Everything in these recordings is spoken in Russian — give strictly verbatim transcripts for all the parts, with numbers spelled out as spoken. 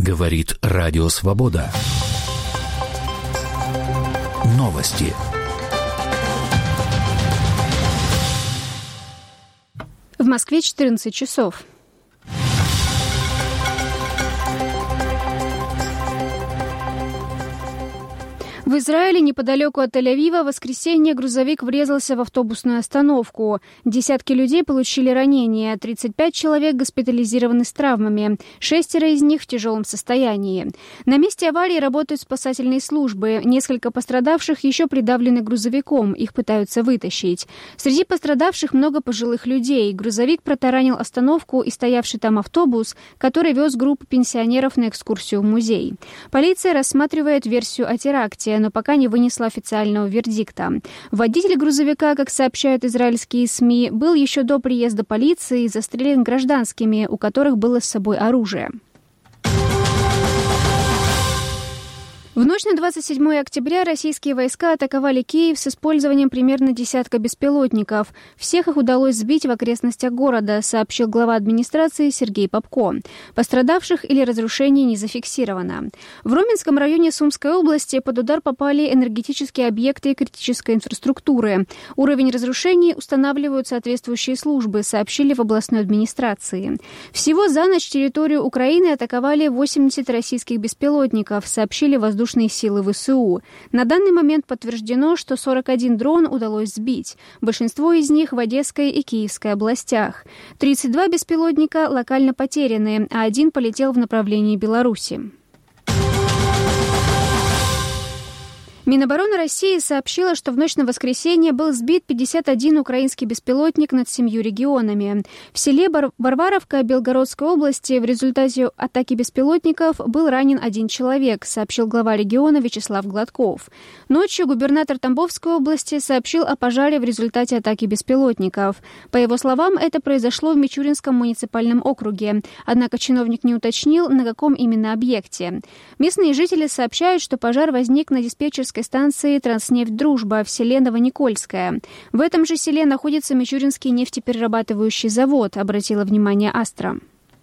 Говорит Радио Свобода. Новости. В Москве четырнадцать часов. В Израиле, неподалеку от Тель-Авива, в воскресенье грузовик врезался в автобусную остановку. Десятки людей получили ранения, тридцать пять человек госпитализированы с травмами, шестеро из них в тяжелом состоянии. На месте аварии работают спасательные службы. Несколько пострадавших еще придавлены грузовиком, их пытаются вытащить. Среди пострадавших много пожилых людей. Грузовик протаранил остановку и стоявший там автобус, который вез группу пенсионеров на экскурсию в музей. Полиция рассматривает версию о теракте, но пока не вынесла официального вердикта. Водитель грузовика, как сообщают израильские СМИ, был еще до приезда полиции застрелен гражданскими, у которых было с собой оружие. В ночь на двадцать седьмое октября российские войска атаковали Киев с использованием примерно десятка беспилотников. Всех их удалось сбить в окрестностях города, сообщил глава администрации Сергей Попко. Пострадавших или разрушений не зафиксировано. В Роменском районе Сумской области под удар попали энергетические объекты критической инфраструктуры. Уровень разрушений устанавливают соответствующие службы, сообщили в областной администрации. Всего за ночь территорию Украины атаковали восемьдесят российских беспилотников, сообщили воздушные силы ВСУ. На данный момент подтверждено, что сорок один дрон удалось сбить. Большинство из них в Одесской и Киевской областях. тридцать два беспилотника локально потеряны, а один полетел в направлении Беларуси. Минобороны России сообщила, что в ночь на воскресенье был сбит пятьдесят один украинский беспилотник над семью регионами. В селе Бар- Варваровка Белгородской области в результате атаки беспилотников был ранен один человек, сообщил глава региона Вячеслав Гладков. Ночью губернатор Тамбовской области сообщил о пожаре в результате атаки беспилотников. По его словам, это произошло в Мичуринском муниципальном округе, однако чиновник не уточнил, на каком именно объекте. Местные жители сообщают, что пожар возник на диспетчерской станции «Транснефть Дружба» в селе Новоникольское. В этом же селе находится Мичуринский нефтеперерабатывающий завод, обратила внимание Астра.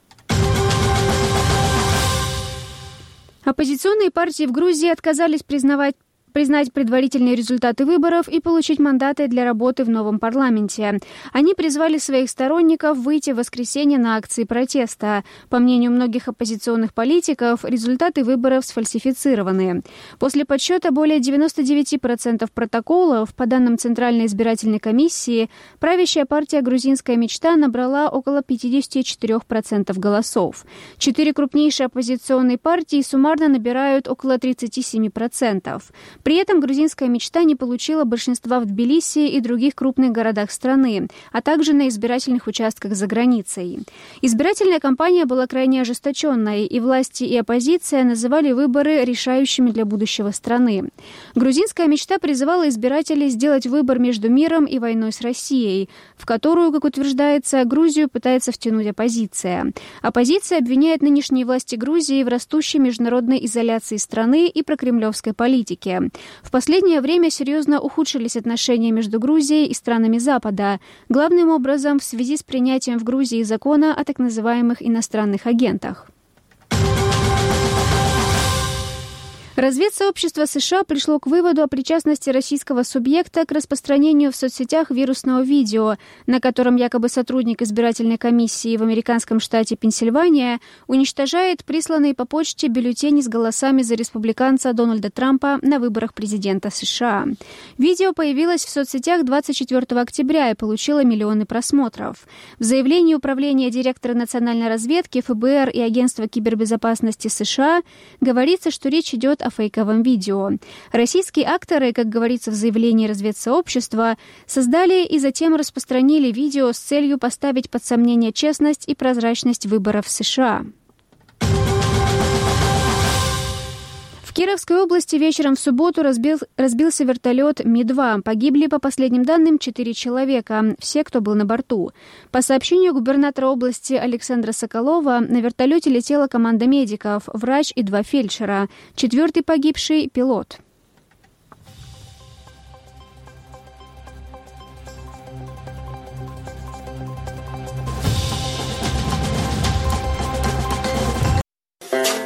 Оппозиционные партии в Грузии отказались признавать признать предварительные результаты выборов и получить мандаты для работы в новом парламенте. Они призвали своих сторонников выйти в воскресенье на акции протеста. По мнению многих оппозиционных политиков, результаты выборов сфальсифицированы. После подсчета более девяносто девять процентов протоколов, по данным Центральной избирательной комиссии, правящая партия «Грузинская мечта» набрала около пятьдесят четыре процента голосов. Четыре крупнейшие оппозиционные партии суммарно набирают около тридцать семь процентов. При этом «Грузинская мечта» не получила большинства в Тбилиси и других крупных городах страны, а также на избирательных участках за границей. Избирательная кампания была крайне ожесточенной, и власти и оппозиция называли выборы решающими для будущего страны. «Грузинская мечта» призывала избирателей сделать выбор между миром и войной с Россией, в которую, как утверждается, Грузию пытается втянуть оппозиция. Оппозиция обвиняет нынешние власти Грузии в растущей международной изоляции страны и прокремлевской политике. В последнее время серьезно ухудшились отношения между Грузией и странами Запада, главным образом в связи с принятием в Грузии закона о так называемых иностранных агентах. Разведсообщество США пришло к выводу о причастности российского субъекта к распространению в соцсетях вирусного видео, на котором якобы сотрудник избирательной комиссии в американском штате Пенсильвания уничтожает присланные по почте бюллетени с голосами за республиканца Дональда Трампа на выборах президента США. Видео появилось в соцсетях двадцать четвёртого октября и получило миллионы просмотров. В заявлении управления директора национальной разведки, ФБР и Агентства кибербезопасности США говорится, что речь идет о фейковом видео. Российские акторы, как говорится в заявлении разведсообщества, создали и затем распространили видео с целью поставить под сомнение честность и прозрачность выборов в США. В Кировской области вечером в субботу разбил, разбился вертолет Ми два. Погибли, по последним данным, четыре человека, все, кто был на борту. По сообщению губернатора области Александра Соколова, на вертолете летела команда медиков, врач и два фельдшера. Четвертый погибший – пилот.